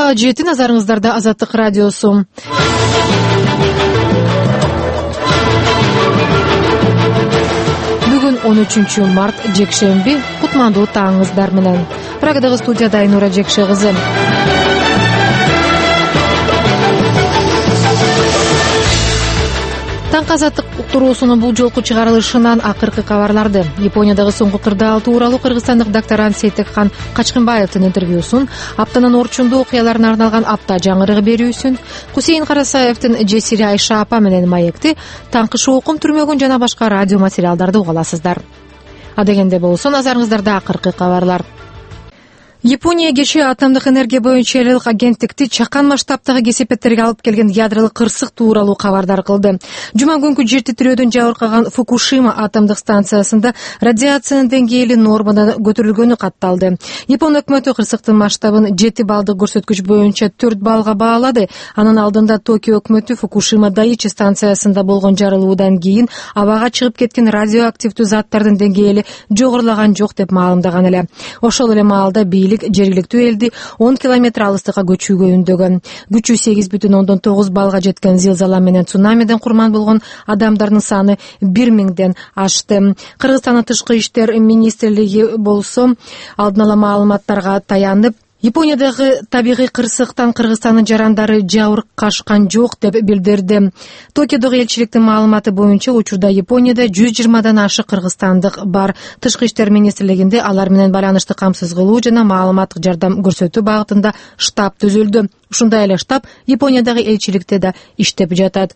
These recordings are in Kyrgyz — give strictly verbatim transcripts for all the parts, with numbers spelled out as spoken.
Саат жети, назарыңыздарда Азаттык радиосу. Бүгүн он үчүнчү март, жекшемби, кутмандуу таңыңыздар менен. Прагадагы студияда Айнура Жекше кызы. Таңкы азаттык уктуруусунун бул жолку чыгарылышынан акыркы кабарларды. Япониядагы соңку кырдаал тууралуу кыргызстандык докторант Сейтекхан Качкынбаевдин интервьюсун, аптанын орчундуу окуяларына арналган апта жаңырыгы берүүсүн, Кусейин Карасаевдин Жесири Айша апа менен маекти, таңкы шоокум түрмөгүн жана башка радио материалдарды уга аласыздар. Адегенде болсо, назарыңыздарда акыркы кабарлар. Япония кечээ атомдук энергия боюнча эл элдик агенттикти чакан масштабтагы кесепеттерге алып келген ядролук кырсык тууралуу кабардар кылды. Жума күнкү жер титирөөдөн жабыркаган Фукушима атомдук станциясында радиациянын деңгээли нормадан көтөрүлгөнү катталды. Япон өкмөтү кырсыктын масштабын жети балдык көрсөткүч боюнча төрт балга баалады. Анын алдында Токио өкмөтү Фукушима Дайичи станциясында болгон жарылуудан кийин абага чыгып кеткен радиоактивдүү заттардын деңгээли жогорулаган жок деп маалымдаган эле. Ошол эле маалда бийлик жергиликтүү элди он километр алыстыкка көчүүгө үндөгөн. Күчү сегиз бүтүн ондон тогуз балга жеткен зилзала менен цунамиден курман болгон адамдардын саны бир миңден ашты. Кыргызстандын тышкы иштер министрлиги болсо алдын ала маалыматтарга таянып, Япониядагы табигый кырсыктан Кыргызстандын жарандары жабыркашкан жок деп билдирди. Токиодогу элчиликтин маалыматы боюнча учурда Японияда жүз жыйырмадан ашык кыргызстандык бар. Тышкы иштер министрлигинде алар менен байланышты камсыз кылуу жана маалыматтык жардам көрсөтүү багытында штаб түзүлдү. Ушундай эле штаб Япониядагы элчиликте да иштеп жатат.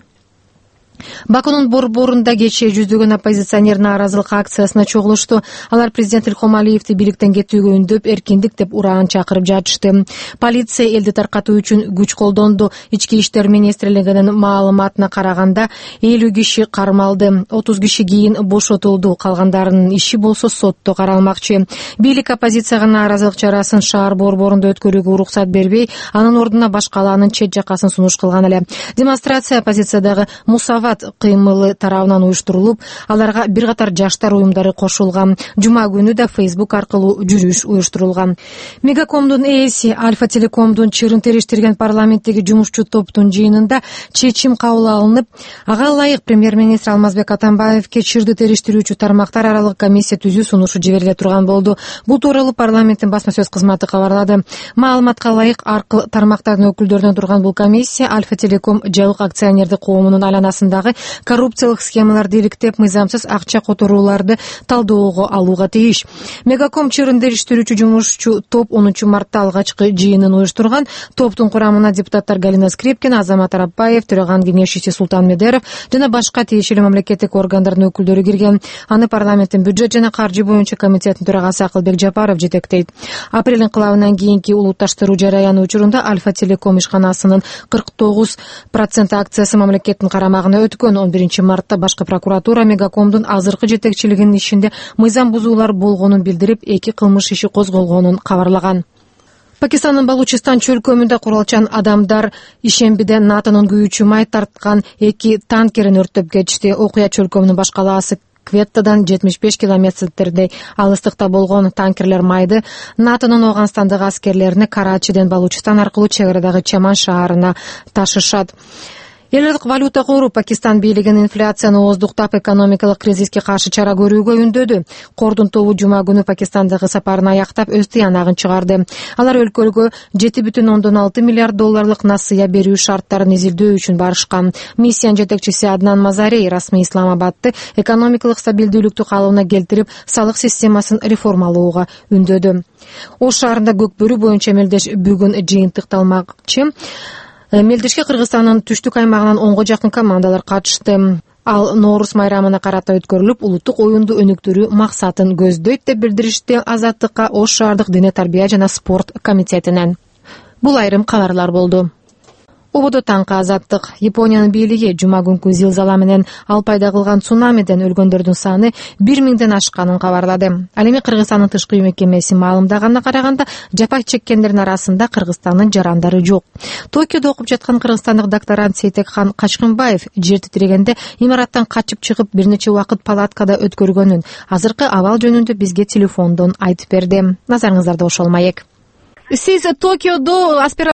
Бакунун борборунда кечээ жүздөгөн оппозиционер нааразылык акциясына чогулушту. Алар президент Илхом Алиевди бийликтен кетүүгө үндөп, эркиндик деп ураан чакырып жатышты. Полиция элди таркатуу үчүн күч колдонду. Ички иштер министрлигинин маалыматына караганда элүү киши кармалды, отуз киши кийин бошотулду, калгандарынын иши болсо сотто каралмакчы. Бийлик оппозицияга нааразылык чарасын шаар борборунда өткөрүүгө уруксат бербей, анын ордуна баш калаанын чет жакасын сунуш кылган эле. Демонстрация оппозициядагы Мусава кыймылы тарабынан уюштурулуп, аларга бир катар жаштар уюмдары кошулган. Жума күнү да Facebook аркылуу жүрүш уюштурулган. Мегакомдун ээси Альфа Телекомдун чырын териштирген парламенттеги жумушчу топтун жыйынында чечим кабыл алынып, ага ылайык премьер-министр Алмазбек Атамбаевке чырды териштирүүчү тармактар аралык комиссия түзүү сунушу жибериле турган болду. Бул тууралуу парламенттин басма сөз кызматы кабарлады. Маалыматка ылайык аркы тармактардын өкүлдөрүнөн турган бул комиссия Альфа Телеком жабык акционердик коомунун айланасында коррупциялык схемаларды иликтеп, мыйзамсыз акча которууларды талдоого алууга тийиш. Мегаком чырын териштирүүчү жумушчу топ онунчу мартта алгачкы жыйынын уюштурган. Топтун курамына депутаттар Галина Скрипкин, Азамат Арапбаев, Төрөган кеңешчиси Султан Медеров жана башка тиешелүү мамлекеттик органдардын өкүлдөрү кирген. Аны парламенттин бюджет жана каржы боюнча комитетинин төрагасы Акылбек Жапаров жетектейт. Апрель инкылабынан кийинки улутташтыруу жараяны учурунда Альфа Телеком ишканасынын кырк тогуз процент акциясы мамлекеттин карамагына өткөн. он биринчи мартта башкы прокуратура Мегакомдун азыркы жетекчилигинин ишинде мыйзам бузуулар болгонун билдирип, эки кылмыш иши козголгонун кабарлаган. Пакистандын Балучистан чөлкөмүндө куралчан адамдар ишембиде НАТОнун күйүүчү май тарткан эки танкерин өрттөп кетишти. Окуя чөлкөмүнүн баш калаасы Кветтадан жетимиш беш километрдей алыстыкта болгон. Танкерлер майды НАТОнун Ооганстандагы аскерлерине Карачиден Балучистан аркылуу чек арадагы Чаман шаарына ташышат. Эл элдик валюта кору Пакистан бийлигин инфляцияны ооздуктап, экономикалык кризиске каршы чара көрүүгө үндөдү. Кордун тобу жума күнү Пакистандагы сапарын аяктап, өз тыянагын чыгарды. Алар өлкөгө жети бүтүн ондон алты миллиард долларлык насыя берүү шарттарын изилдөө үчүн барышкан. Миссиянын жетекчиси Аднан Мазарей расмий Исламабадты экономикалык стабилдүүлүктү калыбына келтирип, салык системасын реформалоого үндөдү. Ош шаарында көкбөрү боюнча мелдеш бүгүн жыйынтыкталмакчы. Мелдешке Кыргызстандын түштүк аймагынан онго жакын командалар катышты. Ал Ноорус майрамына карата өткөрүлүп, улуттук оюнду өнүктүрүү максатын көздөйт деп билдиришти Азаттыкка Ош шаардык дене тарбия жана спорт комитетинен. Бул айрым кабарлар болду. Ободо таңкы азаттык. Япониянын бийлиги жума күнкү зилзала менен ал пайда кылган цунамиден өлгөндөрдүн саны бир миңден ашканын кабарлады. Ал эми Кыргызстандын тышкы мекемеси маалымдаганына караганда, жапа чеккендердин арасында Кыргызстандын жарандары жок. Токиодо окуп жаткан кыргызстандык докторант Сейтекхан Качкынбаев жер титирегенде имараттан качып чыгып бир нече убакыт палаткада өткөргөнүн азыркы абал жөнүндө бизге телефондон айтып берди. Назарыңыздарда ошол маек. Сиз Токиодо